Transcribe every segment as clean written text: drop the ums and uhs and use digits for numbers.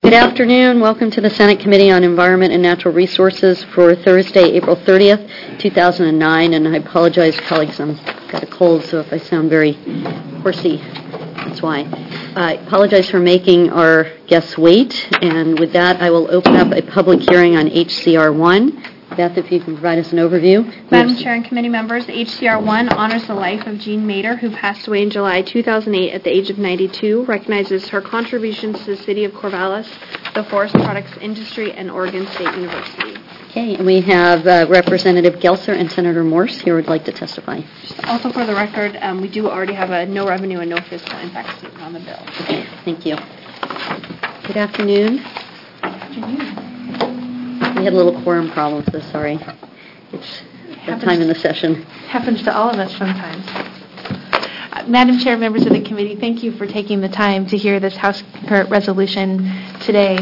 Good afternoon. Welcome to the Senate Committee on Environment and Natural Resources for Thursday, April 30th, 2009. And I apologize, colleagues, I've got a cold, so if I sound very horsey, that's why. I apologize for making our guests wait. And with that, I will open up a public hearing on HCR 1. Beth, if you can provide us an overview. Madam Chair and committee members, HCR 1 honors the life of Jean Mader, who passed away in July 2008 at the age of 92, recognizes her contributions to the city of Corvallis, the forest products industry, and Oregon State University. Okay, and we have Representative Gelser and Senator Morse here would like to testify. Also for the record, we do already have a no revenue and no fiscal impact statement on the bill. Okay, thank you. Good afternoon. We had a little quorum problem, so sorry. It's that time in the session. Happens to all of us sometimes. Madam Chair, members of the committee, thank you for taking the time to hear this House concurrent resolution today.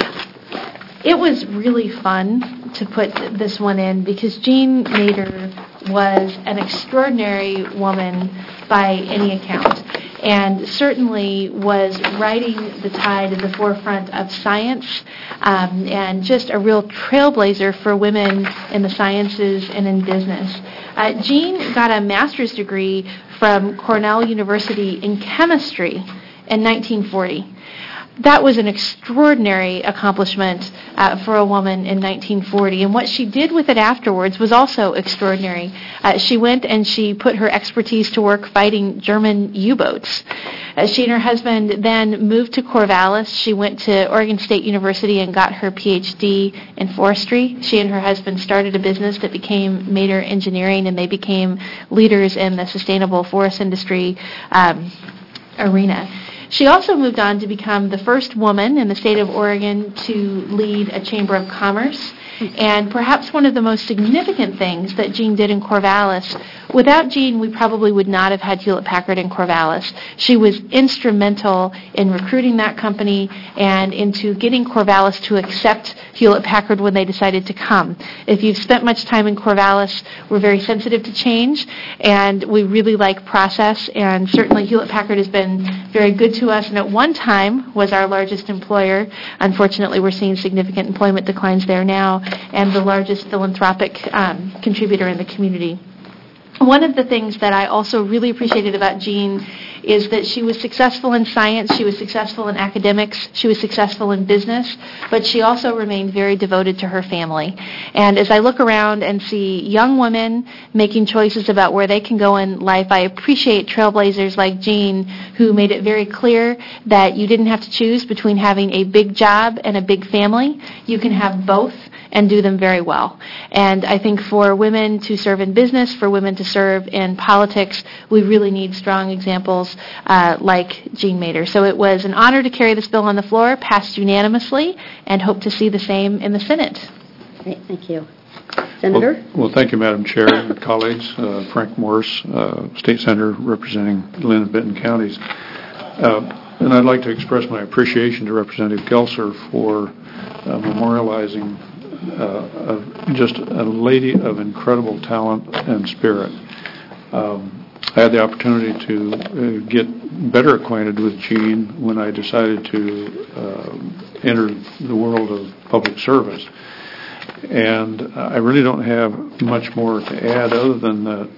It was really fun to put this one in because Jean Mader was an extraordinary woman by any account, and certainly was riding the tide at the forefront of science, and just a real trailblazer for women in the sciences and in business. Jean got a master's degree from Cornell University in chemistry in 1940. That was an extraordinary accomplishment for a woman in 1940, and what she did with it afterwards was also extraordinary. She went and she put her expertise to work fighting German U-boats. She and her husband then moved to Corvallis. She went to Oregon State University and got her PhD in forestry. She and her husband started a business that became Mader Engineering, and they became leaders in the sustainable forest industry arena. She also moved on to become the first woman in the state of Oregon to lead a chamber of commerce. And perhaps one of the most significant things that Jean did in Corvallis, without Jean, we probably would not have had Hewlett-Packard in Corvallis. She was instrumental in recruiting that company and into getting Corvallis to accept Hewlett-Packard when they decided to come. If you've spent much time in Corvallis, we're very sensitive to change, and we really like process, and certainly Hewlett-Packard has been very good to us, and at one time was our largest employer. Unfortunately, we're seeing significant employment declines there now, and the largest philanthropic contributor in the community. One of the things that I also really appreciated about Jean is that she was successful in science, she was successful in academics, she was successful in business, but she also remained very devoted to her family. And as I look around and see young women making choices about where they can go in life, I appreciate trailblazers like Jean, who made it very clear that you didn't have to choose between having a big job and a big family. You can have both and do them very well. And I think for women to serve in business, for women to serve in politics, we really need strong examples like Jean Mader. So it was an honor to carry this bill on the floor, passed unanimously, and hope to see the same in the Senate. Great, thank you. Senator? Well, thank you, Madam Chair and colleagues. Frank Morse, State Senator representing Lynn and Benton counties. And I'd like to express my appreciation to Representative Gelser for memorializing just a lady of incredible talent and spirit. I had the opportunity to get better acquainted with Jean when I decided to enter the world of public service. And I really don't have much more to add other than that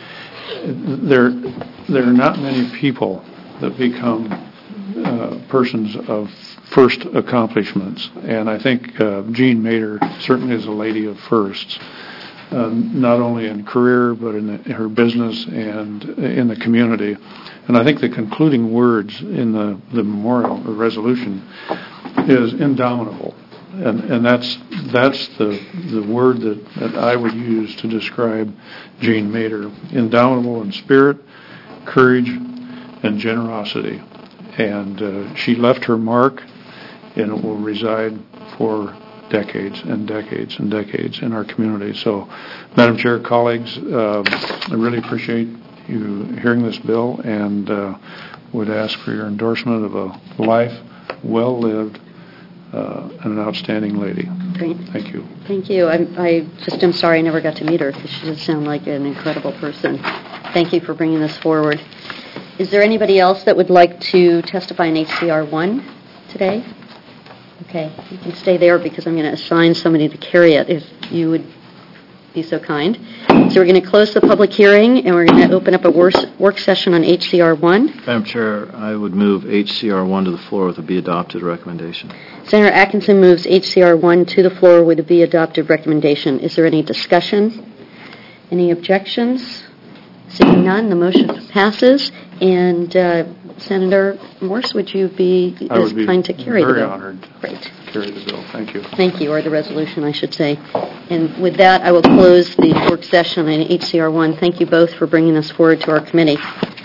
there are not many people that become persons of first accomplishments, and I think Jean Mader certainly is a lady of firsts, not only in career but in her business and in the community. And I think the concluding words in the memorial or resolution is indomitable, and that's the word that I would use to describe Jean Mader: indomitable in spirit, courage, and generosity. And she left her mark, and it will reside for decades and decades and decades in our community. So, Madam Chair, colleagues, I really appreciate you hearing this bill, and would ask for your endorsement of a life well lived and an outstanding lady. Great. Thank you. Thank you. I just am sorry I never got to meet her, because she does sound like an incredible person. Thank you for bringing this forward. Is there anybody else that would like to testify in HCR 1 today? Okay, you can stay there because I'm going to assign somebody to carry it if you would be so kind. So we're going to close the public hearing, and we're going to open up a work session on HCR 1. Madam Chair, I would move HCR 1 to the floor with a be adopted recommendation. Senator Atkinson moves HCR 1 to the floor with a be adopted recommendation. Is there any discussion? Any objections? Seeing none, the motion passes. And Senator Morse, would you be as kind to carry the bill? Very honored. Great. To carry the bill. Thank you. Thank you, or the resolution, I should say. And with that, I will close the work session on HCR 1. Thank you both for bringing this forward to our committee.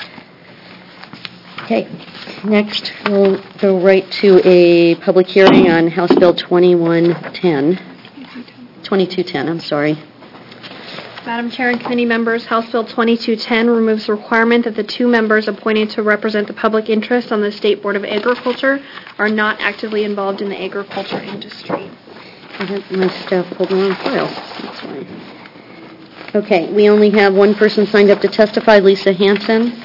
Okay, next we'll go right to a public hearing on House Bill 2210, I'm sorry. Madam Chair and committee members, House Bill 2210 removes the requirement that the two members appointed to represent the public interest on the State Board of Agriculture are not actively involved in the agriculture industry. I have my staff pulled the wrong file. That's why. Okay, we only have one person signed up to testify, Lisa Hansen.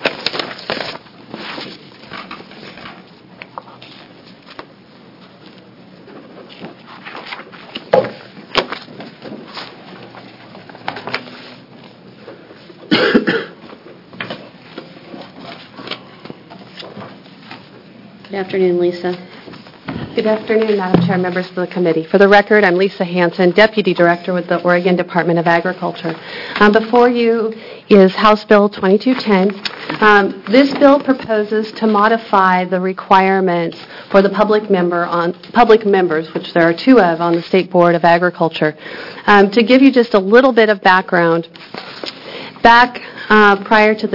Good afternoon, Lisa. Good afternoon, Madam Chair, members of the committee. For the record, I'm Lisa Hansen, Deputy Director with the Oregon Department of Agriculture. Before you is House Bill 2210. This bill proposes to modify the requirements for the public members, which there are two of on the State Board of Agriculture. To give you just a little bit of background, back prior to the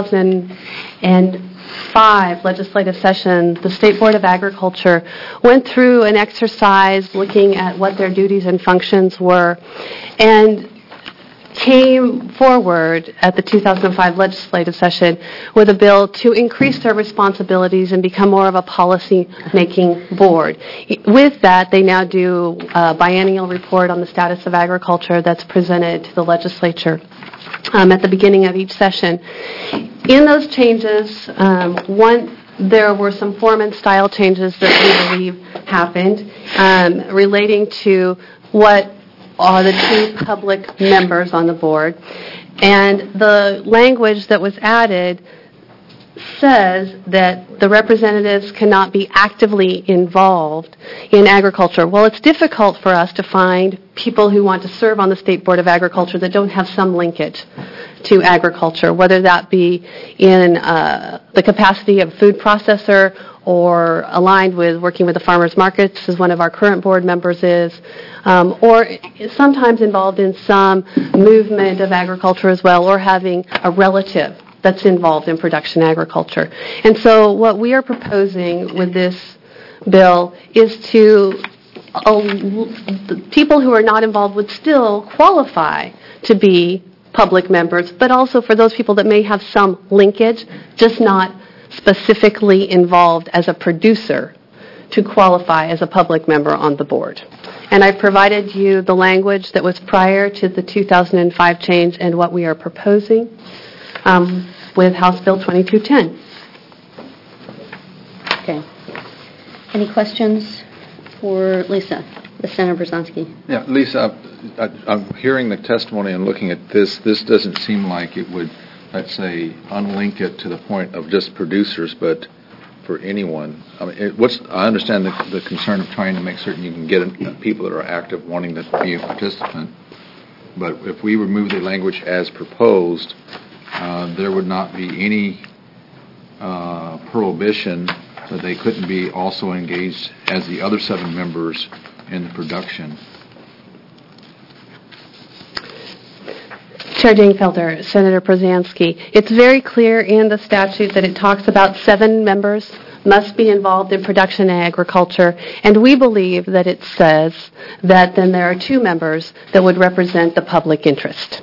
2005 legislative session, the State Board of Agriculture went through an exercise looking at what their duties and functions were and came forward at the 2005 legislative session with a bill to increase their responsibilities and become more of a policy-making board. With that, they now do a biennial report on the status of agriculture that's presented to the legislature at the beginning of each session. In those changes, there were some form and style changes that we believe happened relating to what are the two public members on the board. And the language that was added says that the representatives cannot be actively involved in agriculture. Well, it's difficult for us to find people who want to serve on the State Board of Agriculture that don't have some linkage to agriculture, whether that be in the capacity of food processor or aligned with working with the farmers markets, as one of our current board members is, or sometimes involved in some movement of agriculture as well, or having a relative that's involved in production agriculture. And so what we are proposing with this bill is to people who are not involved would still qualify to be public members, but also for those people that may have some linkage, just not specifically involved as a producer, to qualify as a public member on the board. And I've provided you the language that was prior to the 2005 change and what we are proposing with House Bill 2210. Okay. Any questions for Lisa? Senator Brzezinski. Yeah, Lisa, I'm hearing the testimony and looking at this. This doesn't seem like it would, let's say, unlink it to the point of just producers, but for anyone. I mean, I understand the concern of trying to make certain you can get people that are active wanting to be a participant. But if we remove the language as proposed, there would not be any prohibition that they couldn't be also engaged as the other 7 members in the production. Chair Dingfelder, Senator Brzezinski, it's very clear in the statute that it talks about 7 members must be involved in production and agriculture, and we believe that it says that then there are 2 members that would represent the public interest.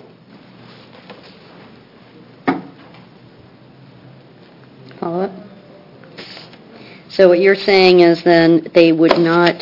Follow up? So what you're saying is then they would not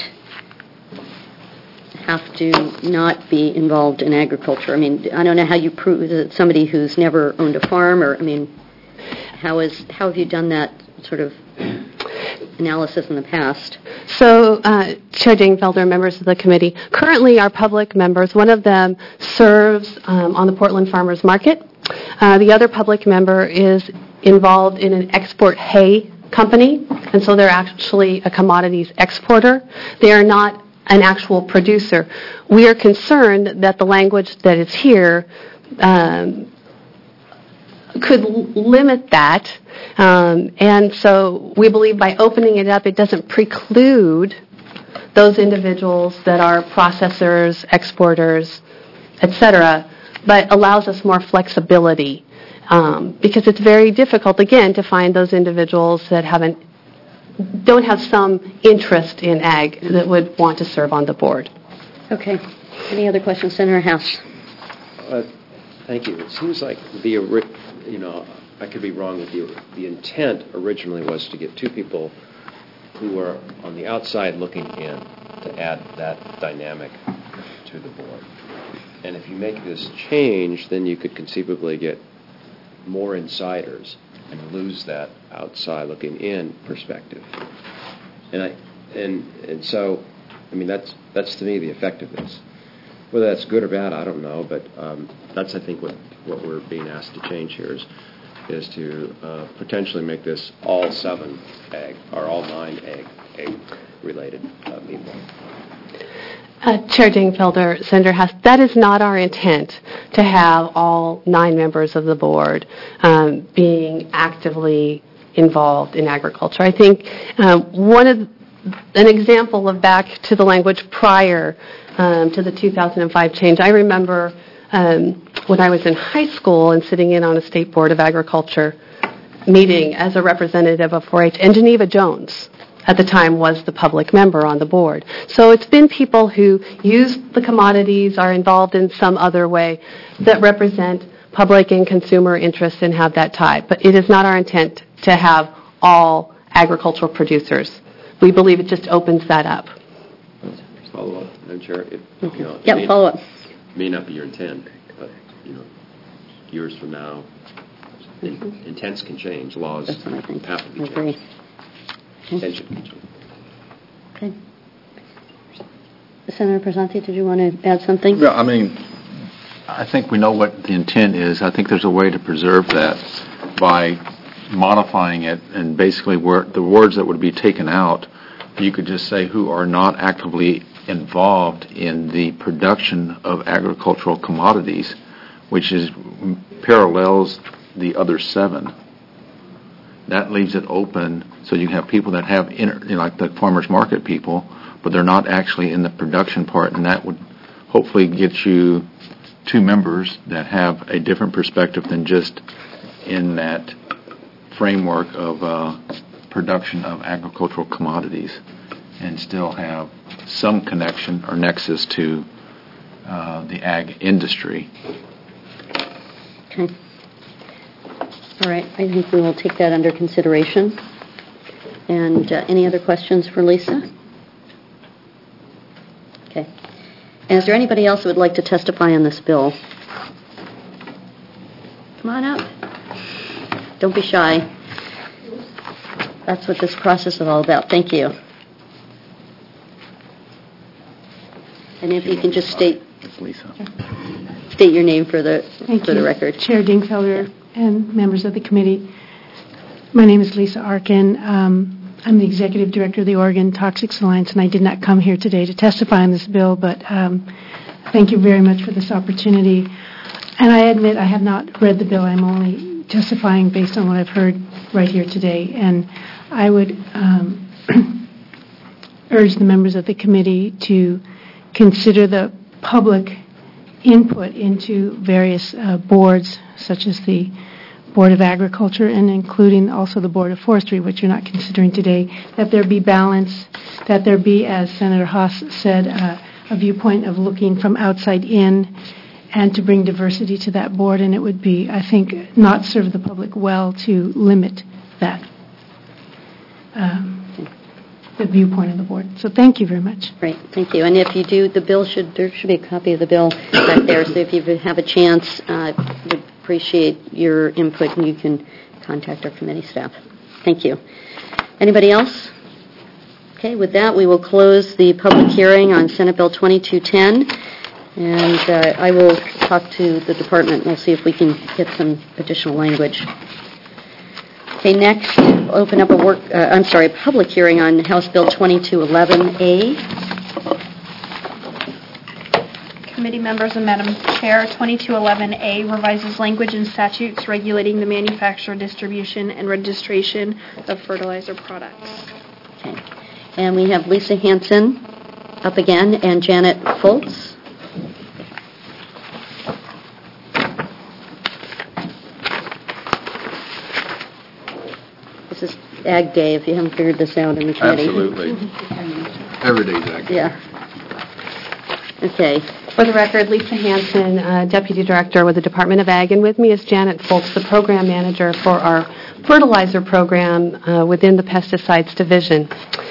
have to not be involved in agriculture. I mean, I don't know how you prove that somebody who's never owned a farm, or, I mean, how have you done that sort of? analysis in the past. So, Chair Dingfelder, members of the committee, currently our public members, one of them serves on the Portland Farmers Market. The other public member is involved in an export hay company, and so they're actually a commodities exporter. They are not an actual producer. We are concerned that the language that is here could limit that, and so we believe by opening it up, it doesn't preclude those individuals that are processors, exporters, etc., but allows us more flexibility, because it's very difficult, again, to find those individuals that don't have some interest in ag that would want to serve on the board. Okay. Any other questions, Senator House? Thank you. It seems like I could be wrong with you. The intent originally was to get two people who were on the outside looking in to add that dynamic to the board. And if you make this change, then you could conceivably get more insiders and lose that outside looking in perspective. And so, I mean, that's to me the effect of this. Whether that's good or bad, I don't know, but that's, I think, what we're being asked to change here is to potentially make this all 7 egg or all 9 egg related people. Chair Dingfelder, Senator Hess, that is not our intent to have all 9 members of the board being actively involved in agriculture. I think an example of back to the language prior to the 2005 change, I remember when I was in high school and sitting in on a State Board of Agriculture meeting as a representative of 4-H, and Geneva Jones at the time was the public member on the board. So it's been people who use the commodities, are involved in some other way, that represent public and consumer interests and have that tie. But it is not our intent to have all agricultural producers. We believe it just opens that up. Follow up, Madam Chair. Follow up. May not be your intent, but years from now, intents can change. Laws That's what I think. have to be I agree. changed. Intention can change. Okay. Senator Prezanti, did you want to add something? Yeah, I mean, I think we know what the intent is. I think there's a way to preserve that by modifying it, and basically the words that would be taken out, you could just say who are not actively involved in the production of agricultural commodities, which parallels the other 7. That leaves it open so you have people that have, like the farmers market people, but they're not actually in the production part, and that would hopefully get you 2 members that have a different perspective than just in that framework of production of agricultural commodities, and still have some connection or nexus to the ag industry. Okay. All right. I think we will take that under consideration. And any other questions for Lisa? Okay. And is there anybody else who would like to testify on this bill? Come on up. Don't be shy. That's what this process is all about. Thank you. And if you can just state your name for the record. Chair Dingfelder and members of the committee. My name is Lisa Arkin. I'm the Executive Director of the Oregon Toxics Alliance, and I did not come here today to testify on this bill, but thank you very much for this opportunity. And I admit I have not read the bill. I'm only testifying based on what I've heard right here today. And I would urge the members of the committee to consider the public input into various boards, such as the Board of Agriculture and including also the Board of Forestry, which you're not considering today, that there be balance, that there be, as Senator Haas said, a viewpoint of looking from outside in and to bring diversity to that board. And it would be, I think, not serve the public well to limit that, the viewpoint of the board. So thank you very much. Great, thank you. And if you do, there should be a copy of the bill back there. So if you have a chance, would appreciate your input, and you can contact our committee staff. Thank you. Anybody else? Okay, with that, we will close the public hearing on Senate Bill 2210, and I will talk to the department and we'll see if we can get some additional language. Okay, next, open up a public hearing on House Bill 2211A. Committee members and Madam Chair, 2211A revises language and statutes regulating the manufacture, distribution, and registration of fertilizer products. Okay. And we have Lisa Hanson up again and Janet Foltz. This is Ag Day, if you haven't figured this out in the committee. Absolutely. Every day's Ag Day. Yeah. Okay. For the record, Lisa Hanson, Deputy Director with the Department of Ag, and with me is Janet Foltz, the Program Manager for our fertilizer program within the Pesticides Division.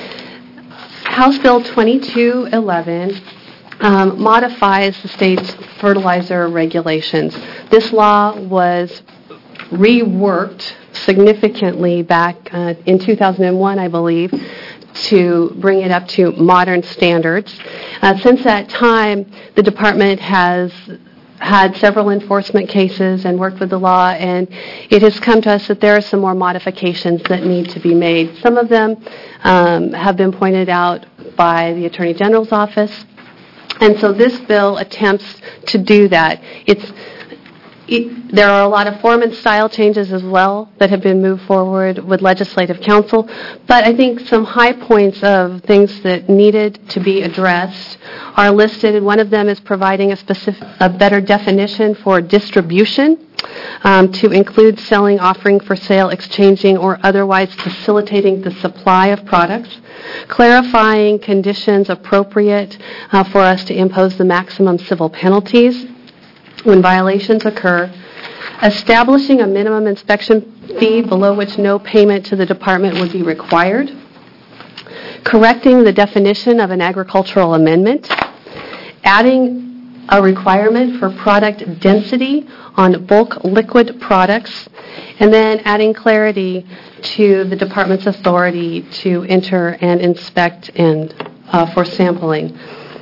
House Bill 2211 modifies the state's fertilizer regulations. This law was reworked significantly back in 2001, I believe, to bring it up to modern standards. Since that time, the department has had several enforcement cases and worked with the law, and it has come to us that there are some more modifications that need to be made. Some of them have been pointed out by the Attorney General's office, and so this bill attempts to do that. There are a lot of form and style changes as well that have been moved forward with Legislative Council, but I think some high points of things that needed to be addressed are listed, and one of them is providing a better definition for distribution to include selling, offering for sale, exchanging, or otherwise facilitating the supply of products, clarifying conditions appropriate for us to impose the maximum civil penalties when violations occur, establishing a minimum inspection fee below which no payment to the department would be required, correcting the definition of an agricultural amendment, adding a requirement for product density on bulk liquid products, and then adding clarity to the department's authority to enter and inspect and for sampling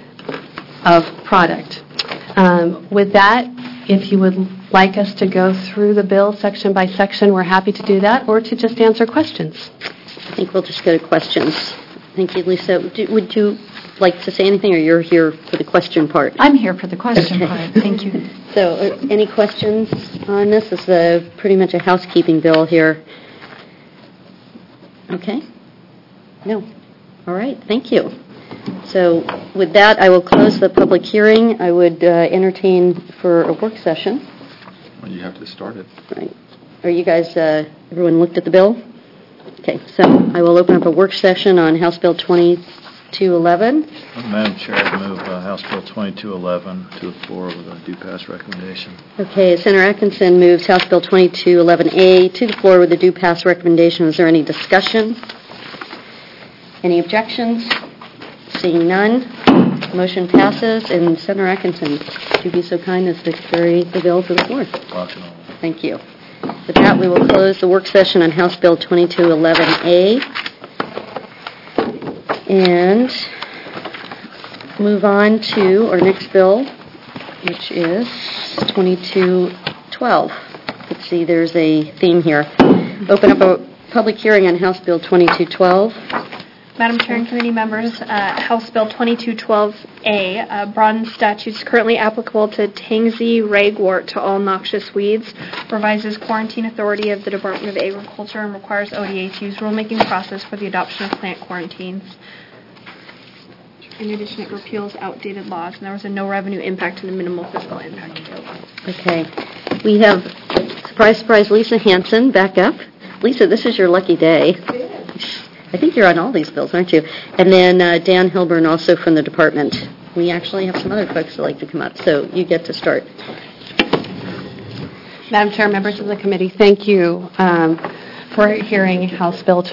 of product. With that, if you would like us to go through the bill section by section, we're happy to do that, or to just answer questions. I think we'll just go to questions. Thank you, Lisa. Would you like to say anything, or you're here for the question part? I'm here for the question part. Thank you. So, any questions on this? This is pretty much a housekeeping bill here. Okay? No. All right. Thank you. So, with that, I will close the public hearing. I would entertain for a work session. Well, you have to start it. Right. Are you guys, everyone looked at the bill? Okay, so I will open up a work session on House Bill 2211. Madam Chair, I move House Bill 2211 to the floor with a due pass recommendation. Okay, Senator Atkinson moves House Bill 2211A to the floor with a due pass recommendation. Is there any discussion? Any objections? Seeing none, motion passes. And Senator Atkinson, would you be so kind as to carry the bill to the floor? Thank you. With that, we will close the work session on House Bill 2211A and move on to our next bill, which is 2212. Let's see, there's a theme here. Open up a public hearing on House Bill 2212. Madam Chair and committee members, House Bill 2212A broadens statutes currently applicable to tansy ragwort to all noxious weeds, revises quarantine authority of the Department of Agriculture, and requires ODA to use rulemaking process for the adoption of plant quarantines. In addition, it repeals outdated laws, and there was a no revenue impact and a minimal fiscal impact. Okay. We have, surprise, surprise, Lisa Hanson back up. Lisa, this is your lucky day. I think you're on all these bills, aren't you? And then Dan Hilburn, also from the department. We actually have some other folks that like to come up, so you get to start. Madam Chair, members of the committee, thank you for hearing House Bill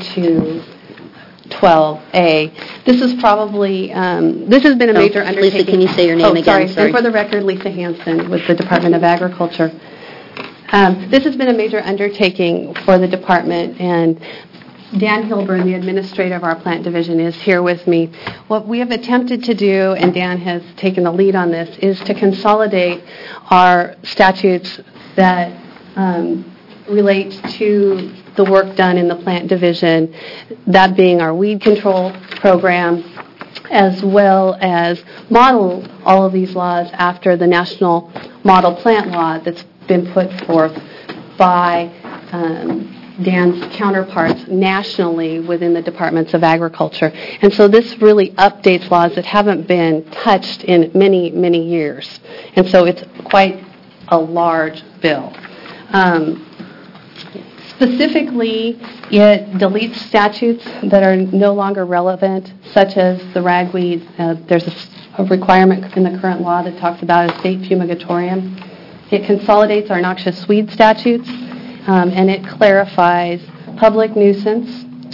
2212A. This is probably, this has been a major undertaking. Lisa, can you say your name again? Sorry. And for the record, Lisa Hanson with the Department of Agriculture. This has been a major undertaking for the department, and Dan Hilburn, the administrator of our plant division, is here with me. What we have attempted to do, and Dan has taken the lead on this, is to consolidate our statutes that relate to the work done in the plant division, that being our weed control program, as well as model all of these laws after the national model plant law that's been put forth by Dan's counterparts nationally within the departments of agriculture. And so this really updates laws that haven't been touched in many, many years. And so it's quite a large bill. Specifically, it deletes statutes that are no longer relevant, such as the ragweed. There's a requirement in the current law that talks about a state fumigatorium. It consolidates our noxious weed statutes, and it clarifies public nuisance,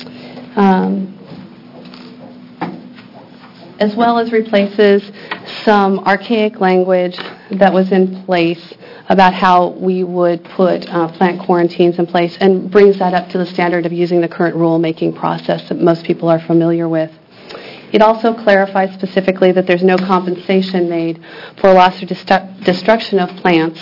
as well as replaces some archaic language that was in place about how we would put plant quarantines in place, and brings that up to the standard of using the current rule-making process that most people are familiar with. It also clarifies specifically that there's no compensation made for loss or destruction of plants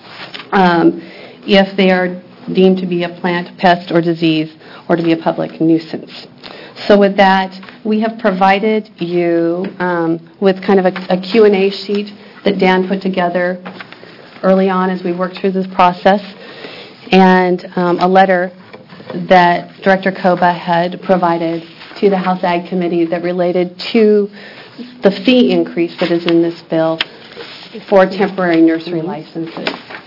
if they are deemed to be a plant pest or disease or to be a public nuisance. So with that, we have provided you with kind of a Q&A sheet that Dan put together early on as we worked through this process, and a letter that Director Koba had provided to the House Ag Committee that related to the fee increase that is in this bill for temporary nursery licenses.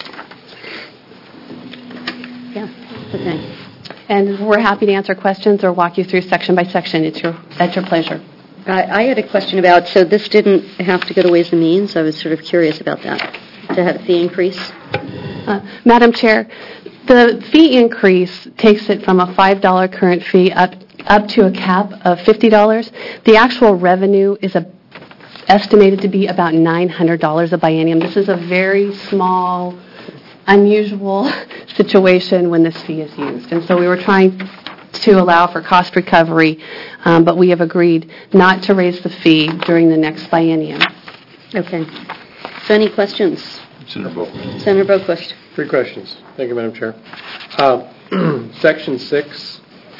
Yeah, okay. And we're happy to answer questions or walk you through section by section. At your pleasure. I had a question about, so this didn't have to go to Ways and Means. I was sort of curious about that, to have a fee increase. Madam Chair, the fee increase takes it from a $5 current fee up to a cap of $50. The actual revenue is estimated to be about $900 a biennium. This is a very small, unusual situation when this fee is used. And so we were trying to allow for cost recovery, but we have agreed not to raise the fee during the next biennium. Okay. So any questions? Senator Boquist. Senator Boquist. 3 questions. Thank you, Madam Chair. Section 6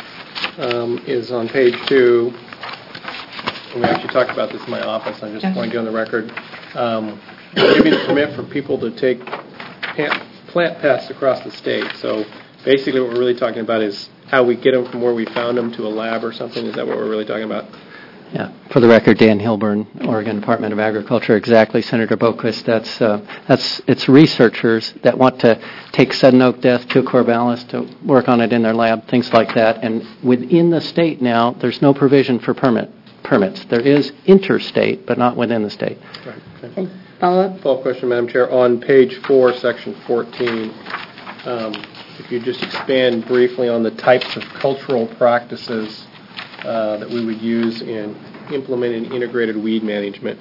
is on page 2. And we actually talked about this in my office. I just want to get on the record. Giving a permit for people to take plant pests across the state. So basically what we're really talking about is how we get them from where we found them to a lab or something. Is that what we're really talking about? Yeah. For the record, Dan Hilburn, Oregon Department of Agriculture. Exactly, Senator Boquist. It's researchers that want to take sudden oak death to Corvallis to work on it in their lab, things like that. And within the state now, there's no provision for permits. There is interstate, but not within the state. Right. Okay. Follow-up? Follow-up question, Madam Chair. On page 4, section 14, if you just expand briefly on the types of cultural practices that we would use in implementing integrated weed management.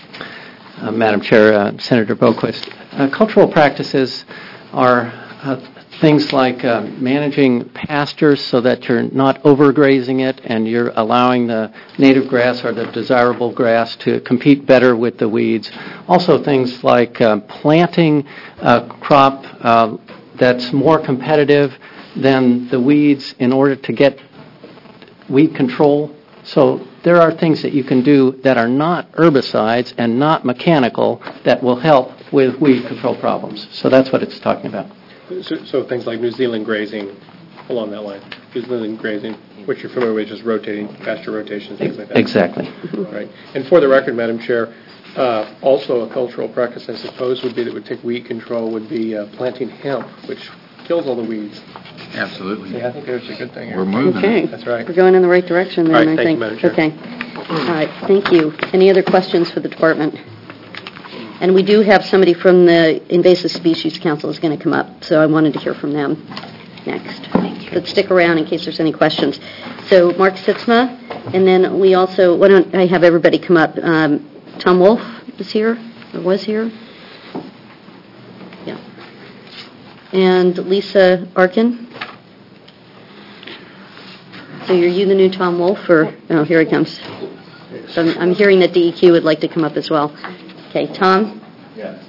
Madam Chair, Senator Boquist, cultural practices are things like managing pastures so that you're not overgrazing it and you're allowing the native grass or the desirable grass to compete better with the weeds. Also things like planting a crop that's more competitive than the weeds in order to get weed control. So there are things that you can do that are not herbicides and not mechanical that will help with weed control problems. So that's what it's talking about. So things like New Zealand grazing, along that line. New Zealand grazing, which you're familiar with, just rotating, pasture rotation, things like that. Exactly. Right. And for the record, Madam Chair, also a cultural practice, I suppose, would be that would take weed control would be planting hemp, which kills all the weeds. Absolutely. Yeah, I think there's a good thing here. We're moving. Okay. That's right. We're going in the right direction then, All right, I thank think. you, Madam Chair. Okay. All right, thank you. Any other questions for the department? And we do have somebody from the Invasive Species Council is going to come up, so I wanted to hear from them next. But stick around in case there's any questions. So Mark Sitzma, and then we also, why don't I have everybody come up? Tom Wolf is here, or was here. Yeah. And Lisa Arkin. So are you the new Tom Wolfe, or, oh, here he comes. So I'm hearing that DEQ would like to come up as well. Okay, Tom? Yeah.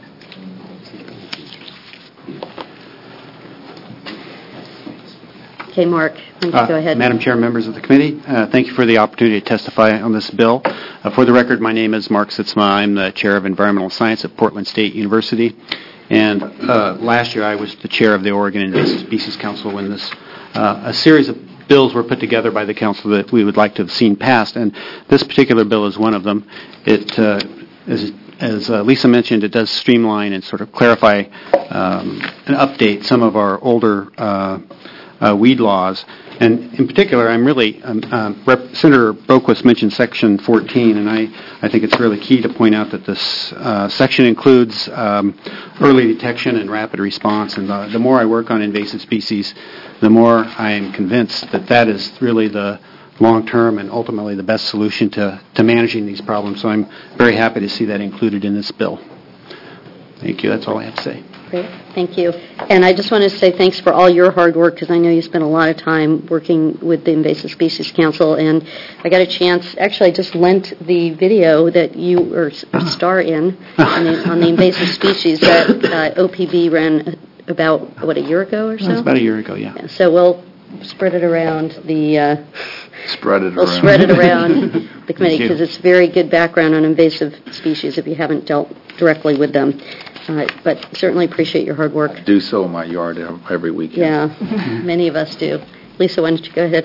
Okay, Mark, why don't you go ahead. Madam Chair, members of the committee, thank you for the opportunity to testify on this bill. For the record, my name is Mark Sitzma. I'm the Chair of Environmental Science at Portland State University. And last year I was the chair of the Oregon Invasive Species Council when a series of bills were put together by the council that we would like to have seen passed. And this particular bill is one of them. It, as Lisa mentioned, it does streamline and sort of clarify and update some of our older weed laws. And in particular, I'm really, Senator Boquist mentioned Section 14, and I think it's really key to point out that this section includes early detection and rapid response. And the more I work on invasive species, the more I am convinced that that is really the long-term and ultimately the best solution to managing these problems. So I'm very happy to see that included in this bill. Thank you. That's all I have to say. Great, thank you. And I just want to say thanks for all your hard work, because I know you spent a lot of time working with the Invasive Species Council, and I got a chance, actually I just lent the video that you were a star in on the invasive species that OPB ran about, a year ago or so? It was about a year ago, yeah. So we'll spread it around the... Spread it we'll around. spread it around the committee, because it's very good background on invasive species if you haven't dealt directly with them. But certainly appreciate your hard work. Do so in my yard every weekend. Yeah, many of us do. Lisa, why don't you go ahead?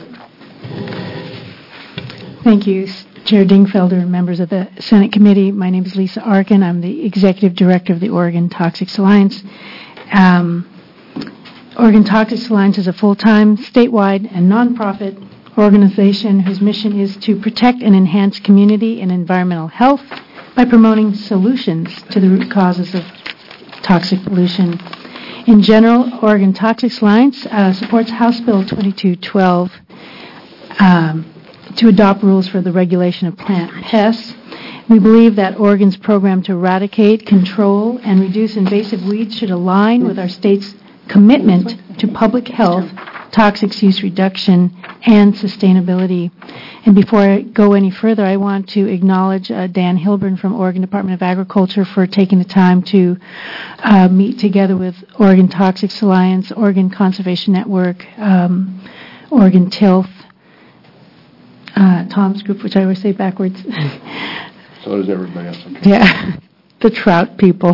Thank you, Chair Dingfelder and members of the Senate Committee. My name is Lisa Arkin. I'm the Executive Director of the Oregon Toxics Alliance. Oregon Toxics Alliance is a full-time, statewide, and nonprofit organization whose mission is to protect and enhance community and environmental health by promoting solutions to the root causes of toxic pollution. In general, Oregon Toxics Alliance supports House Bill 2212 to adopt rules for the regulation of plant pests. We believe that Oregon's program to eradicate, control, and reduce invasive weeds should align with our state's commitment to public health, toxics use reduction, and sustainability. And before I go any further, I want to acknowledge Dan Hilburn from Oregon Department of Agriculture for taking the time to meet together with Oregon Toxics Alliance, Oregon Conservation Network, Oregon TILF, Tom's group, which I always say backwards. So does everybody else. Okay. Yeah, the trout people.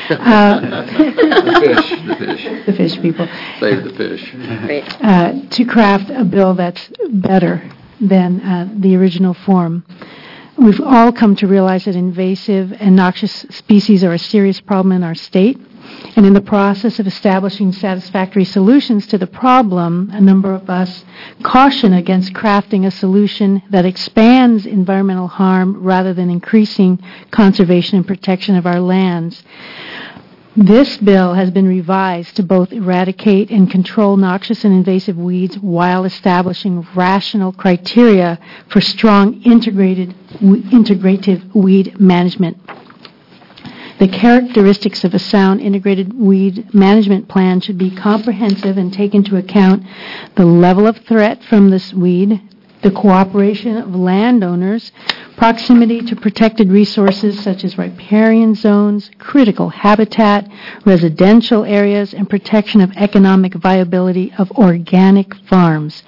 The fish people. Save the fish. Great. To craft a bill that's better than the original form. We've all come to realize that invasive and noxious species are a serious problem in our state. And in the process of establishing satisfactory solutions to the problem, a number of us caution against crafting a solution that expands environmental harm rather than increasing conservation and protection of our lands. This bill has been revised to both eradicate and control noxious and invasive weeds while establishing rational criteria for strong integrative weed management. The characteristics of a sound integrated weed management plan should be comprehensive and take into account the level of threat from this weed, the cooperation of landowners, proximity to protected resources such as riparian zones, critical habitat, residential areas, and protection of economic viability of organic farms.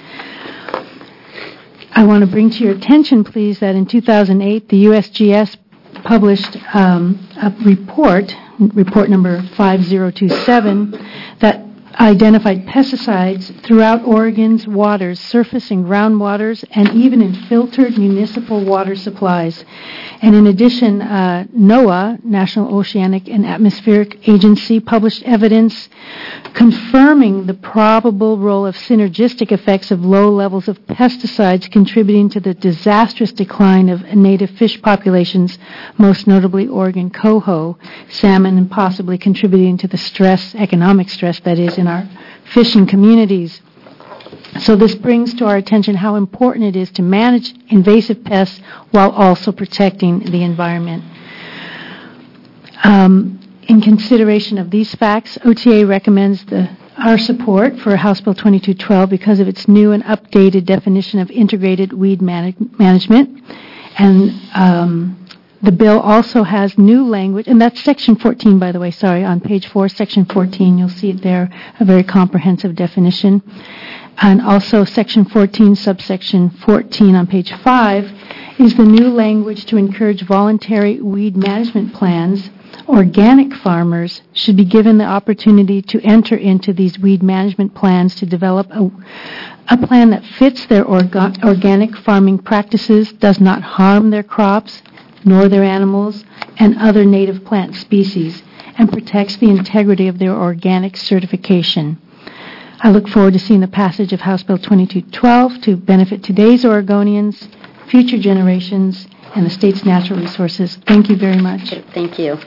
I want to bring to your attention, please, that in 2008, the USGS published a report number 5027, that identified pesticides throughout Oregon's waters, surface and groundwaters, and even in filtered municipal water supplies. And in addition, NOAA, National Oceanic and Atmospheric Agency, published evidence confirming the probable role of synergistic effects of low levels of pesticides contributing to the disastrous decline of native fish populations, most notably Oregon coho, salmon, and possibly contributing to the economic stress that is in our fishing communities. So this brings to our attention how important it is to manage invasive pests while also protecting the environment. In consideration of these facts, OTA recommends the our support for House Bill 2212 because of its new and updated definition of integrated weed management. And the bill also has new language, and that's Section 14, by the way, sorry, on page 4, Section 14, you'll see it there, a very comprehensive definition. And also Section 14, subsection 14 on page 5 is the new language to encourage voluntary weed management plans. Organic farmers should be given the opportunity to enter into these weed management plans to develop a plan that fits their organic farming practices, does not harm their crops, nor their animals, and other native plant species, and protects the integrity of their organic certification. I look forward to seeing the passage of House Bill 2212 to benefit today's Oregonians, future generations, and the state's natural resources. Thank you very much. Thank you.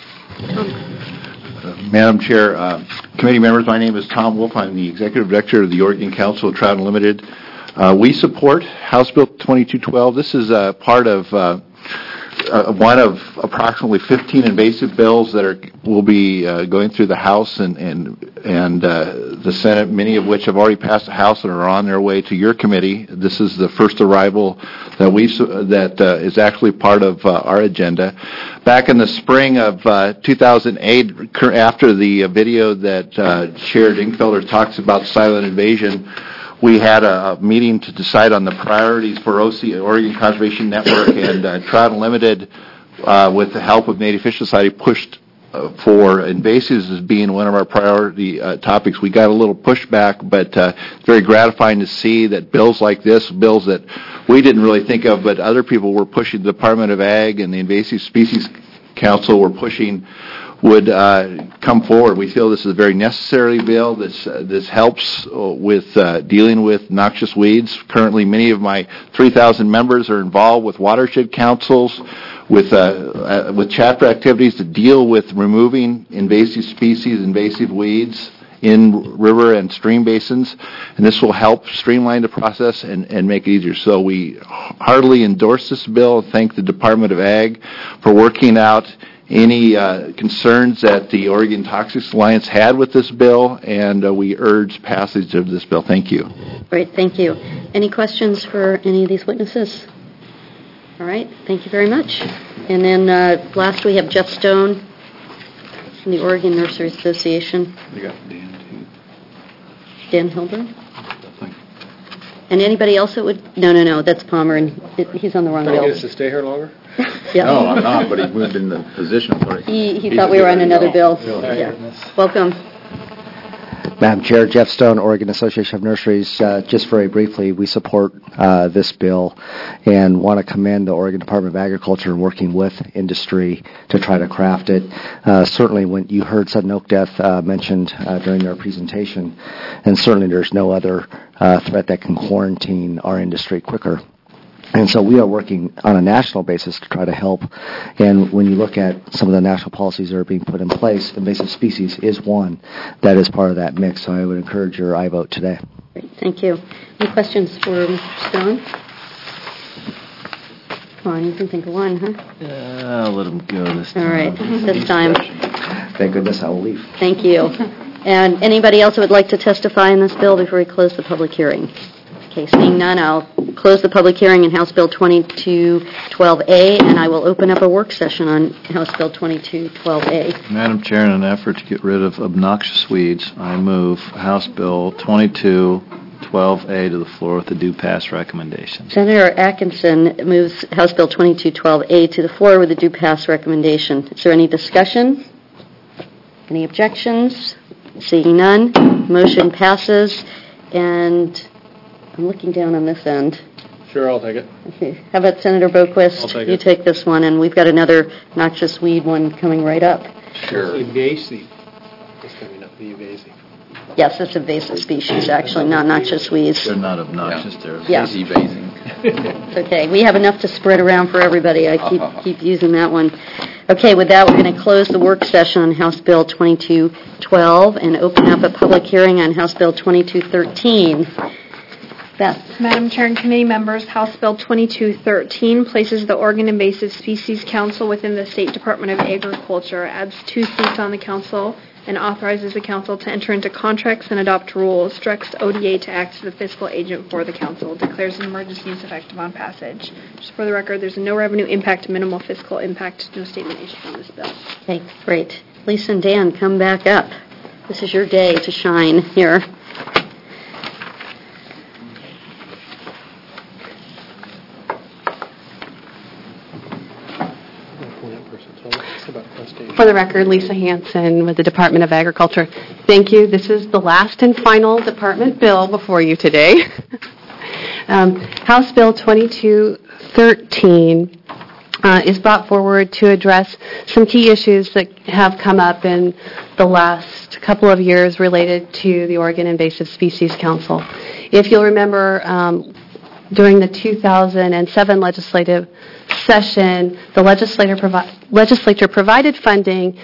Madam Chair, committee members, my name is Tom Wolf. I'm the Executive Director of the Oregon Council of Trout Unlimited. We support House Bill 2212. This is part of one of approximately 15 invasive bills that will be going through the House and the Senate, many of which have already passed the House and are on their way to your committee. This is the first arrival that is actually part of our agenda. Back in the spring of 2008, after the video that Chair Dingfelder talks about silent invasion, we had a meeting to decide on the priorities for Oregon Conservation Network, and Trout Unlimited, with the help of Native Fish Society, pushed for invasives as being one of our priority topics. We got a little pushback, but it's very gratifying to see that bills like this, bills that we didn't really think of, but other people were pushing, the Department of Ag and the Invasive Species Council were pushing, would come forward. We feel this is a very necessary bill. This helps with dealing with noxious weeds. Currently, many of my 3,000 members are involved with watershed councils, with chapter activities to deal with removing invasive species, invasive weeds in river and stream basins, and this will help streamline the process and make it easier. So we heartily endorse this bill. Thank the Department of Ag for working out any concerns that the Oregon Toxics Alliance had with this bill, and we urge passage of this bill. Thank you. Great, thank you. Any questions for any of these witnesses? All right, thank you very much. And then last we have Jeff Stone from the Oregon Nursery Association. You got Dan, too. Dan Hilburn? And anybody else that would? No, that's Palmer, and he's on the wrong bill. Are you going to stay here longer? Yeah. No, I'm not, but he moved in the position. He thought we were on another bill. Yeah. Welcome. Madam Chair, Jeff Stone, Oregon Association of Nurseries. Just very briefly, we support this bill and want to commend the Oregon Department of Agriculture in working with industry to try to craft it. Certainly when you heard sudden oak death mentioned during their presentation, and certainly there's no other threat that can quarantine our industry quicker. And so we are working on a national basis to try to help. And when you look at some of the national policies that are being put in place, invasive species is one that is part of that mix. So I would encourage your aye vote today. Great, thank you. Any questions for Mr. Stone? Come on, you can think of one, huh? I'll let him go this time. All right, this time. Thank goodness I will leave. Thank you. And anybody else that would like to testify in this bill before we close the public hearing? Okay, seeing none, I'll close the public hearing in House Bill 2212A, and I will open up a work session on House Bill 2212A. Madam Chair, in an effort to get rid of obnoxious weeds, I move House Bill 2212A to the floor with the due pass recommendation. Senator Atkinson moves House Bill 2212A to the floor with a due pass recommendation. Is there any discussion? Any objections? Seeing none, motion passes, and I'm looking down on this end. Sure, I'll take it. Okay. How about Senator Boquist? I'll take you it. take this one, and we've got another noxious weed one coming right up. Sure. Invasive. It's going to not be invasive. Yes, it's invasive species, actually, not noxious weeds. They're not obnoxious, they're Yeah. Evasing. It's okay. We have enough to spread around for everybody. I keep using that one. Okay, with that, we're going to close the work session on House Bill 2212 and open up a public hearing on House Bill 2213. Beth. Madam Chair and committee members, House Bill 2213 places the Oregon Invasive Species Council within the State Department of Agriculture, adds 2 seats on the council and authorizes the council to enter into contracts and adopt rules, directs ODA to act as the fiscal agent for the council, declares an emergency and is effective on passage. Just for the record, there's no revenue impact, minimal fiscal impact, no statement issued on this bill. Okay, great. Lisa and Dan, come back up. This is your day to shine here. For the record, Lisa Hansen with the Department of Agriculture. Thank you. This is the last and final department bill before you today. House Bill 2213 is brought forward to address some key issues that have come up in the last couple of years related to the Oregon Invasive Species Council. If you'll remember, during the 2007 legislative session, the legislature provided funding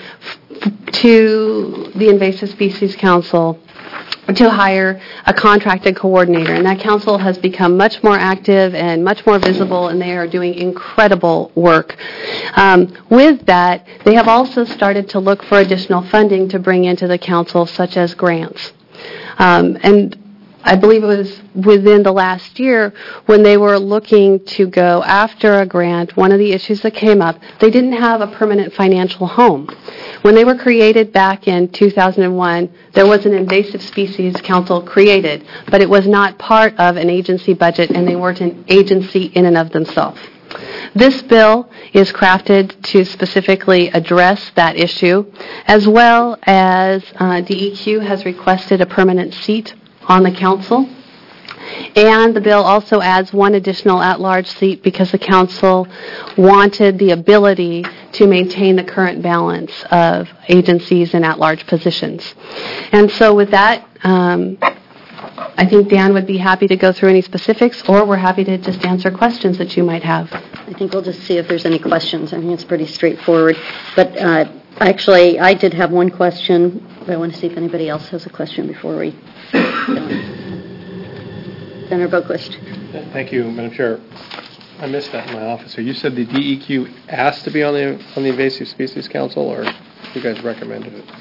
to the Invasive Species Council to hire a contracted coordinator, and that council has become much more active and much more visible, and they are doing incredible work. With that, they have also started to look for additional funding to bring into the council, such as grants. And I believe it was within the last year when they were looking to go after a grant, one of the issues that came up, they didn't have a permanent financial home. When they were created back in 2001, there was an Invasive Species Council created, but it was not part of an agency budget, and they weren't an agency in and of themselves. This bill is crafted to specifically address that issue, as well as DEQ has requested a permanent seat on the council. And the bill also adds one additional at-large seat because the council wanted the ability to maintain the current balance of agencies and at-large positions. And so with that, I think Dan would be happy to go through any specifics, or we're happy to just answer questions that you might have. I think we'll just see if there's any questions. I think it's pretty straightforward. But actually, I did have one question, but I want to see if anybody else has a question before we go on. Senator Boquist. Thank you, Madam Chair. I missed that in my office. So you said the DEQ asked to be on the Invasive Species Council, or you guys recommended it?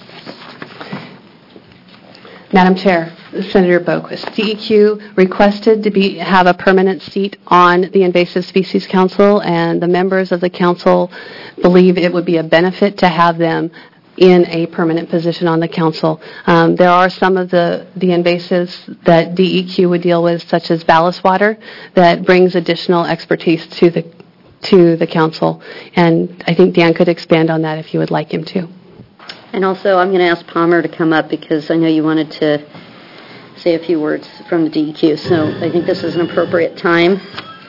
Madam Chair, Senator Boquist, DEQ requested to have a permanent seat on the Invasive Species Council, and the members of the council believe it would be a benefit to have them in a permanent position on the council. There are some of the invasives that DEQ would deal with, such as ballast water, that brings additional expertise to the council, and I think Dan could expand on that if you would like him to. And also, I'm going to ask Palmer to come up because I know you wanted to say a few words from the DEQ, so I think this is an appropriate time.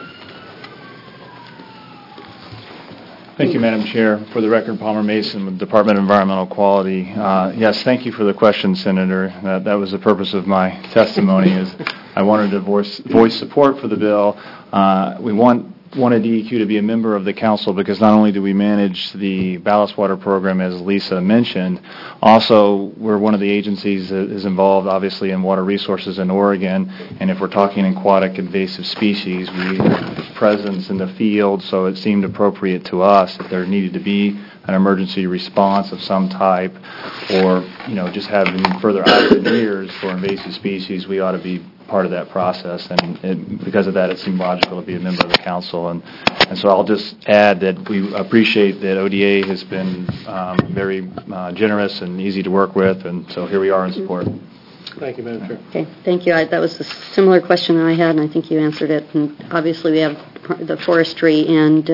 Thank you, Madam Chair. For the record, Palmer Mason with Department of Environmental Quality. Yes, thank you for the question, Senator. That was the purpose of my testimony, is I wanted to voice support for the bill. We wanted DEQ to be a member of the council because not only do we manage the ballast water program, as Lisa mentioned, also we're one of the agencies that is involved, obviously, in water resources in Oregon. And if we're talking aquatic invasive species, we have presence in the field, so it seemed appropriate to us that there needed to be an emergency response of some type, or just having further active years for invasive species, we ought to be part of that process, and because of that, it seemed logical to be a member of the council. And so I'll just add that we appreciate that ODA has been very generous and easy to work with, and so here we are in support. Thank you, Madam Chair. Okay, thank you. That was a similar question that I had, and I think you answered it. And obviously, we have the forestry, and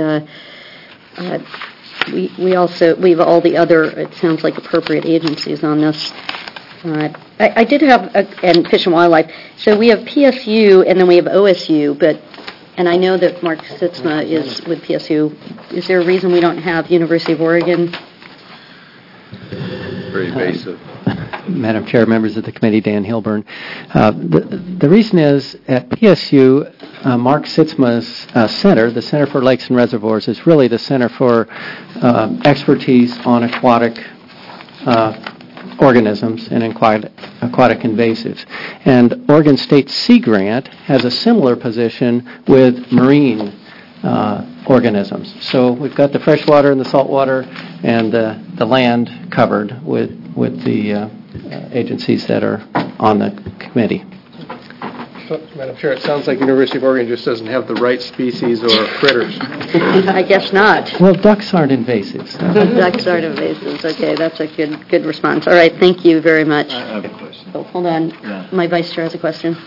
we have all the other, it sounds like, appropriate agencies on this. I did have, and Fish and Wildlife, so we have PSU and then we have OSU, and I know that Mark Sitzma is with PSU. Is there a reason we don't have University of Oregon? Very evasive. Madam Chair, members of the committee, Dan Hilburn. The reason is at PSU, Mark Sitzma's center, the Center for Lakes and Reservoirs, is really the center for expertise on aquatic organisms and aquatic invasives. And Oregon State Sea Grant has a similar position with marine organisms. So we've got the freshwater and the saltwater and the land covered with with the agencies that are on the committee. Madam Chair, it sounds like University of Oregon just doesn't have the right species or critters. I guess not. Well, ducks aren't invasives. Ducks aren't invasives. Okay, that's a good response. All right, thank you very much. I have a question. Oh, hold on. Yeah. My vice chair has a question.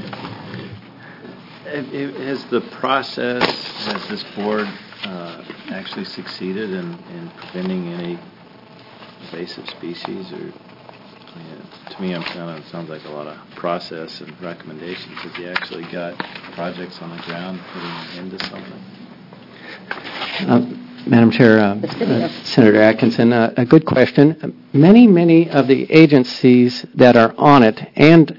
Has the process, has this board actually succeeded in preventing any invasive species? Or to me, it sounds like a lot of process and recommendations. Have you actually got projects on the ground putting into something? Madam Chair, Senator Atkinson, a good question. Many of the agencies that are on it, and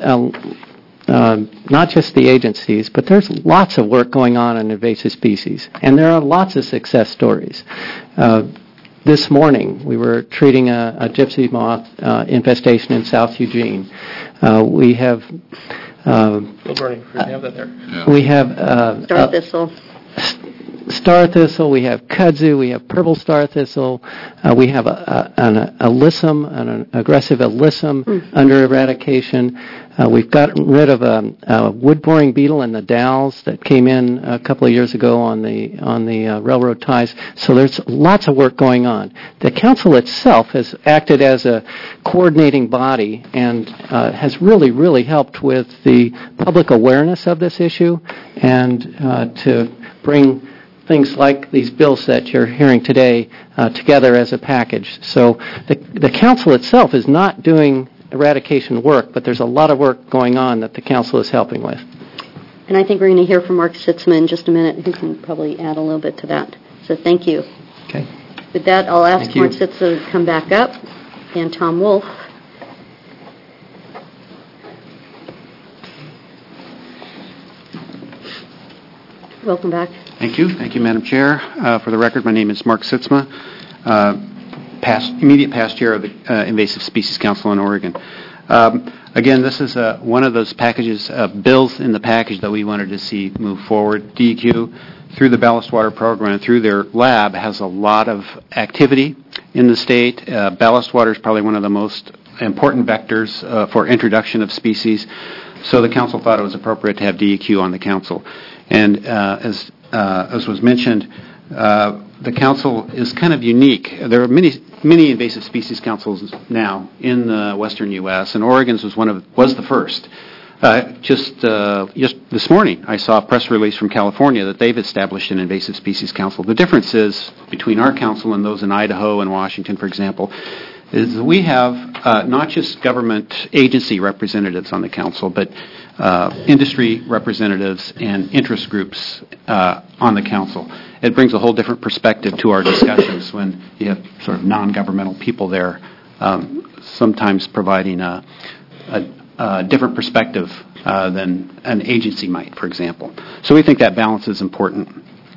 not just the agencies, but there's lots of work going on invasive species, and there are lots of success stories. This morning, we were treating a gypsy moth infestation in South Eugene. We have... Still burning. We have that there. Yeah. We have... Star thistle. Star thistle, we have kudzu, we have purple star thistle, we have an alyssum, an aggressive alyssum under eradication. We've gotten rid of a wood-boring beetle in the Dalles that came in a couple of years ago on the railroad ties. So there's lots of work going on. The council itself has acted as a coordinating body and has really helped with the public awareness of this issue and to bring things like these bills that you're hearing today together as a package. So the council itself is not doing eradication work, but there's a lot of work going on that the council is helping with. And I think we're going to hear from Mark Sitzma in just a minute, who can probably add a little bit to that. So thank you. Okay. With that, I'll ask Mark Sitzma to come back up, and Tom Wolf. Welcome back. Thank you. Thank you, Madam Chair. For the record, my name is Mark Sitzma, immediate past chair of the Invasive Species Council in Oregon. Again, this is one of those packages, bills in the package that we wanted to see move forward. DEQ, through the ballast water program, through their lab, has a lot of activity in the state. Ballast water is probably one of the most important vectors for introduction of species. So the council thought it was appropriate to have DEQ on the council. And as was mentioned, the council is kind of unique. There are many invasive species councils now in the western U.S., and Oregon's was the first. Just this morning, I saw a press release from California that they've established an invasive species council. The difference is between our council and those in Idaho and Washington, for example, is we have not just government agency representatives on the council, but industry representatives and interest groups on the council. It brings a whole different perspective to our discussions when you have sort of non-governmental people there, sometimes providing a different perspective than an agency might, for example. So we think that balance is important.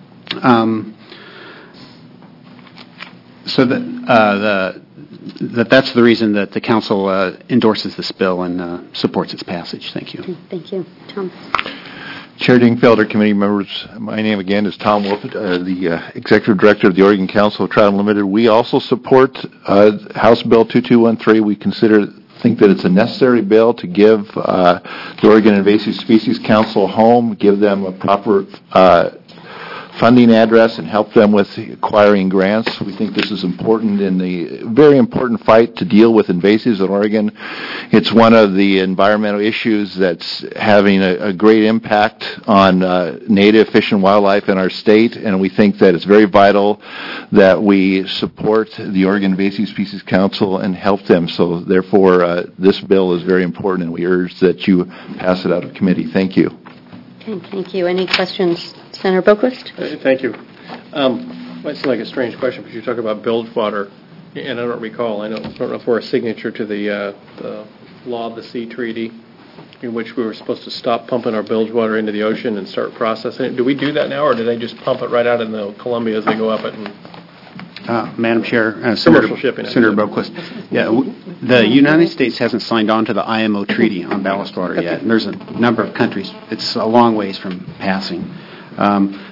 So that's the reason that the council endorses this bill and supports its passage. Thank you. Thank you. Tom. Chair Dingfelder, committee members, my name again is Tom Wolf, the Executive Director of the Oregon Council of Trout Unlimited. We also support House Bill 2213. We think that it's a necessary bill to give the Oregon Invasive Species Council a home, give them a proper funding address, and help them with acquiring grants. We think this is important in the very important fight to deal with invasives in Oregon. It's one of the environmental issues that's having a great impact on native fish and wildlife in our state, and we think that it's very vital that we support the Oregon Invasive Species Council and help them. So therefore, this bill is very important, and we urge that you pass it out of committee. Thank you. Okay, thank you. Any questions? Senator Boquist? Thank you. Might seem like a strange question, but you talk about bilge water, and I don't recall. I don't know if we're a signature to the Law of the Sea Treaty, in which we were supposed to stop pumping our bilge water into the ocean and start processing it. Do we do that now, or do they just pump it right out in the Columbia as they go up it? And Madam Chair, Senator Boquist, the United States hasn't signed on to the IMO treaty on ballast water yet, and there's a number of countries. It's a long ways from passing.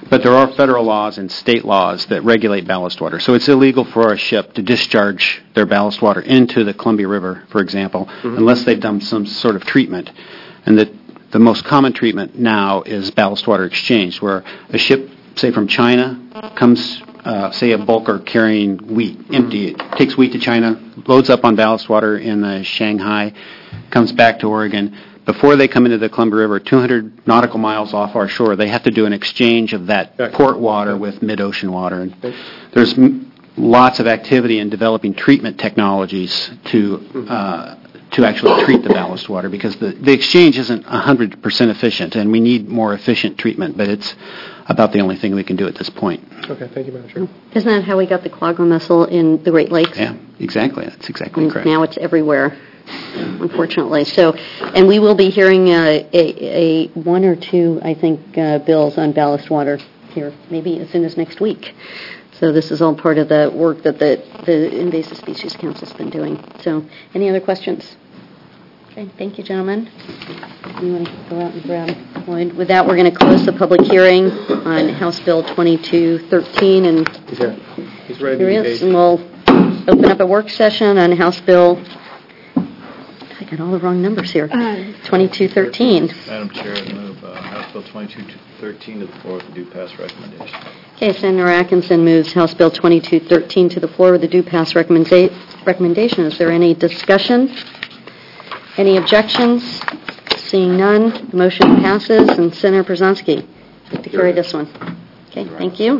But there are federal laws and state laws that regulate ballast water. So it's illegal for a ship to discharge their ballast water into the Columbia River, for example, unless they've done some sort of treatment. And the most common treatment now is ballast water exchange, where a ship, say from China, comes, say a bulker carrying wheat, empty, it takes wheat to China, loads up on ballast water in Shanghai, comes back to Oregon. Before they come into the Columbia River, 200 nautical miles off our shore, they have to do an exchange of that port water with mid-ocean water. And there's lots of activity in developing treatment technologies to actually treat the ballast water, because the exchange isn't 100% efficient, and we need more efficient treatment, but it's about the only thing we can do at this point. Okay, thank you, Madam Chair. Isn't that how we got the quagga mussel in the Great Lakes? Yeah, exactly. That's exactly correct. Now it's everywhere, unfortunately. So, and we will be hearing a one or two, I think, bills on ballast water here, maybe as soon as next week. So this is all part of the work that the Invasive Species Council's been doing. So, any other questions? Okay, thank you, gentlemen. You want to go out and grab Lloyd? With that, we're going to close the public hearing on House Bill 2213, and he's here. He's ready here to he is. engage. And we'll open up a work session on House Bill. I got all the wrong numbers here. 2213. Madam Chair, I move House Bill 2213 to the floor with a due pass recommendation. Okay, Senator Atkinson moves House Bill 2213 to the floor with a due pass recommendation. Is there any discussion? Any objections? Seeing none, the motion passes. And Senator Przanski, to carry this one. Okay, thank you.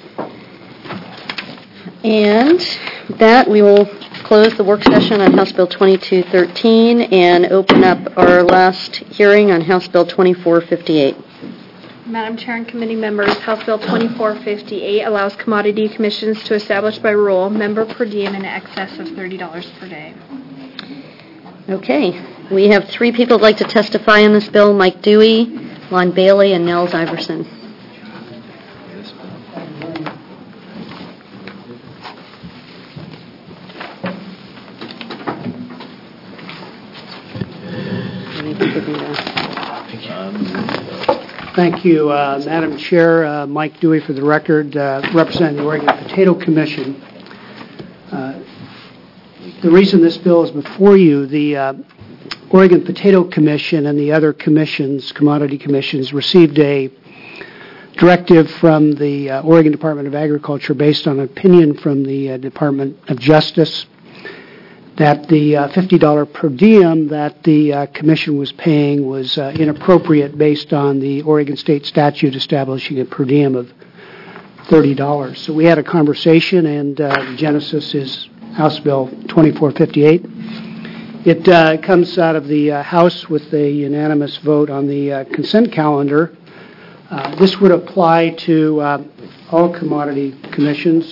And with that, we will close the work session on House Bill 2213 and open up our last hearing on House Bill 2458. Madam Chair and committee members, House Bill 2458 allows commodity commissions to establish by rule member per diem in excess of $30 per day. Okay, we have three people who'd like to testify on this bill: Mike Dewey, Lon Bailey, and Nels Iverson. Thank you, Madam Chair. Mike Dewey for the record, representing the Oregon Potato Commission. The reason this bill is before you, the Oregon Potato Commission and the other commissions, commodity commissions, received a directive from the Oregon Department of Agriculture based on an opinion from the Department of Justice that the $50 per diem that the commission was paying was inappropriate based on the Oregon state statute establishing a per diem of $30. So we had a conversation, and the genesis is House Bill 2458. It comes out of the House with a unanimous vote on the consent calendar. This would apply to all commodity commissions.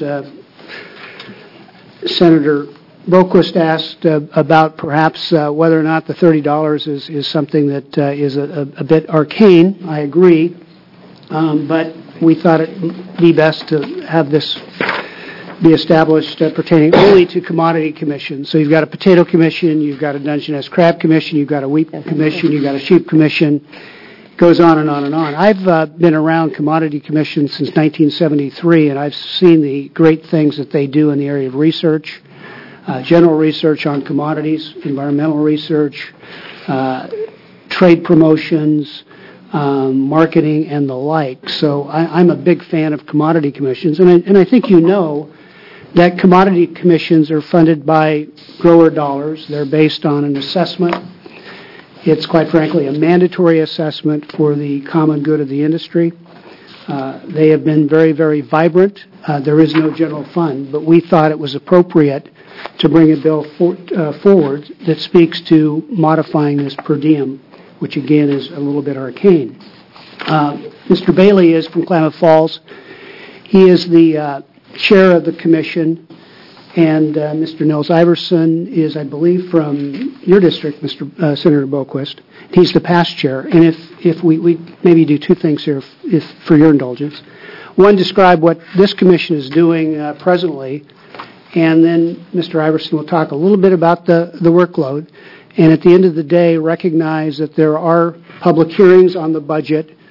Senator Boquist asked about perhaps whether or not the $30 is something that is a bit arcane. I agree. But we thought it would be best to have this be established pertaining only to commodity commissions. So you've got a potato commission, you've got a Dungeness crab commission, you've got a wheat commission, you've got a sheep commission. It goes on and on and on. I've been around commodity commissions since 1973, and I've seen the great things that they do in the area of research, general research on commodities, environmental research, trade promotions, marketing, and the like. So I'm a big fan of commodity commissions, and I think you know that commodity commissions are funded by grower dollars. They're based on an assessment. It's quite frankly a mandatory assessment for the common good of the industry. They have been very, very vibrant. There is no general fund, but we thought it was appropriate to bring a bill forward that speaks to modifying this per diem, which again is a little bit arcane. Mr. Bailey is from Klamath Falls. He is the chair of the commission, and Mr. Nels Iverson is, I believe, from your district, Senator Boquist. He's the past chair. And if we maybe do two things here, if for your indulgence. One, describe what this commission is doing presently, and then Mr. Iverson will talk a little bit about the workload. And at the end of the day, recognize that there are public hearings on the budget,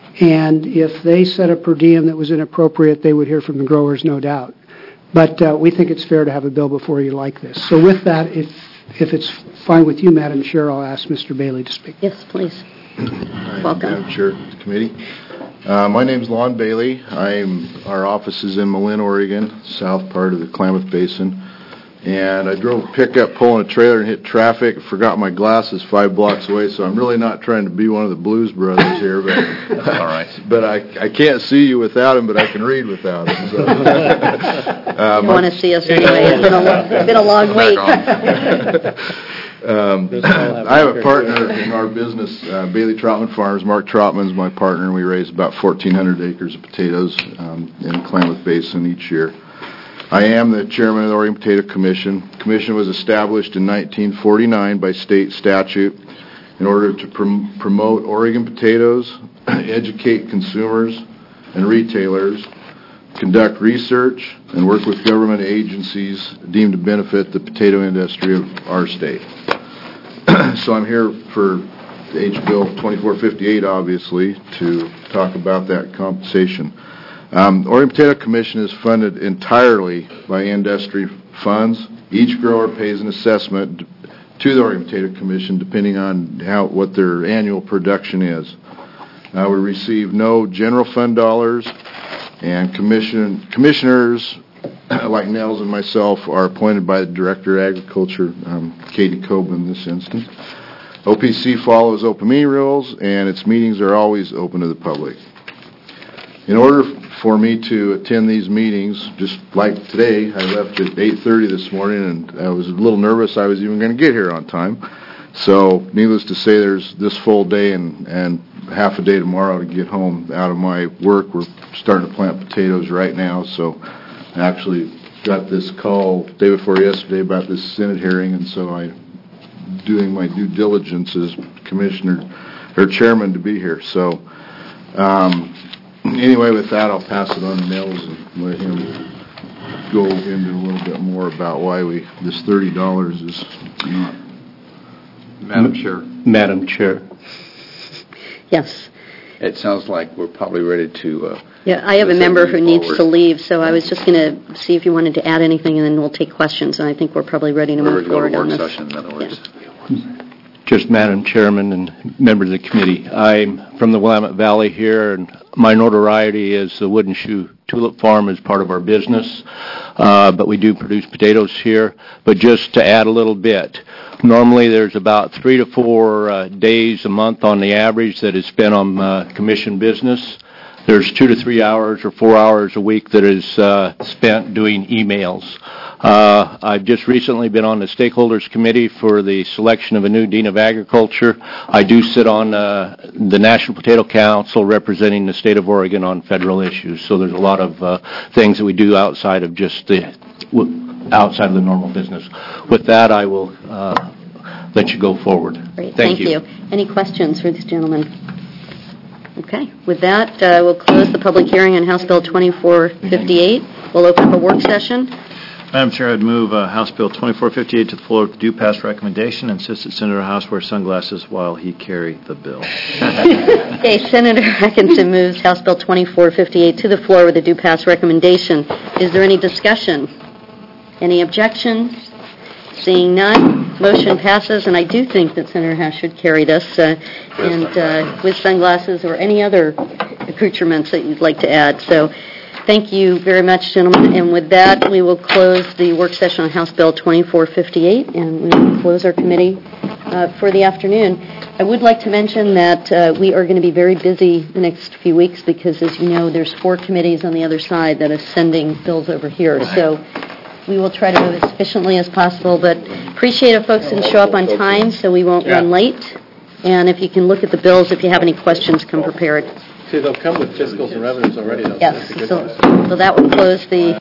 And if they set a per diem that was inappropriate, they would hear from the growers, no doubt. But we think it's fair to have a bill before you like this. So with that, if it's fine with you, Madam Chair, I'll ask Mr. Bailey to speak. Yes, please. Welcome. Madam Chair, the committee. My name's Lon Bailey. Our office is in Malin, Oregon, south part of the Klamath Basin. And I drove a pickup pulling a trailer and hit traffic. Forgot my glasses 5 blocks away, so I'm really not trying to be one of the Blues Brothers here. But all right. But I can't see you without him, but I can read without him. So. You want to see us anyway. It's been a long wait. I have a partner in our business, Bailey Trotman Farms. Mark Trotman's my partner, and we raise about 1,400 acres of potatoes in the Klamath Basin each year. I am the chairman of the Oregon Potato Commission. The commission was established in 1949 by state statute in order to promote Oregon potatoes, educate consumers and retailers, conduct research, and work with government agencies deemed to benefit the potato industry of our state. So I'm here for H. Bill 2458, obviously, to talk about that compensation. Oregon Potato Commission is funded entirely by industry funds. Each grower pays an assessment to the Oregon Potato Commission depending on what their annual production is. We receive no general fund dollars, and commissioners like Nels and myself are appointed by the Director of Agriculture, Katie Coben in this instance. OPC follows open meeting rules, and its meetings are always open to the public. In order for me to attend these meetings, just like today, I left at 8:30 this morning, and I was a little nervous I was even going to get here on time. So, needless to say, there's this full day and half a day tomorrow to get home out of my work. We're starting to plant potatoes right now, so I actually got this call day before yesterday about this Senate hearing, and so I'm doing my due diligence as commissioner or chairman to be here. So, anyway, with that, I'll pass it on to Nels and let him go into a little bit more about why this $30 is not. Madam Chair. Yes. It sounds like we're probably ready to... Yeah, I have a member who needs to leave, so I was just going to see if you wanted to add anything, and then we'll take questions, and I think we're probably ready to move forward on this. Session, in other words. Yeah. Just Madam Chairman and members of the committee, I'm from the Willamette Valley here, and my notoriety is the Wooden Shoe Tulip Farm is part of our business, but we do produce potatoes here. But just to add a little bit, normally there's about 3 to 4 days a month on the average that is spent on commission business. There's 2 to 3 hours or 4 hours a week that is spent doing emails. I've just recently been on the stakeholders committee for the selection of a new Dean of Agriculture. I do sit on the National Potato Council representing the state of Oregon on federal issues. So there's a lot of things that we do outside of just outside of the normal business. With that, I will let you go forward. Great. Thank you. Any questions for this gentleman? Okay. With that, we'll close the public hearing on House Bill 2458. We'll open up a work session. Madam Chair, I'd move House Bill 2458 to the floor with due pass recommendation. Insist that Senator House wear sunglasses while he carry the bill. Okay, Senator Atkinson moves House Bill 2458 to the floor with a due pass recommendation. Is there any discussion? Any objections? Seeing none, motion passes, and I do think that Senator House should carry this with sunglasses or any other accoutrements that you'd like to add. So thank you very much, gentlemen. And with that, we will close the work session on House Bill 2458, and we will close our committee for the afternoon. I would like to mention that we are going to be very busy the next few weeks because, as you know, there's 4 committees on the other side that are sending bills over here. So we will try to move as efficiently as possible, but appreciate if folks can show up on time so we won't run late. And if you can look at the bills, if you have any questions, come prepared. See, they'll come with fiscals and revenues already, though. Yes, so that will close the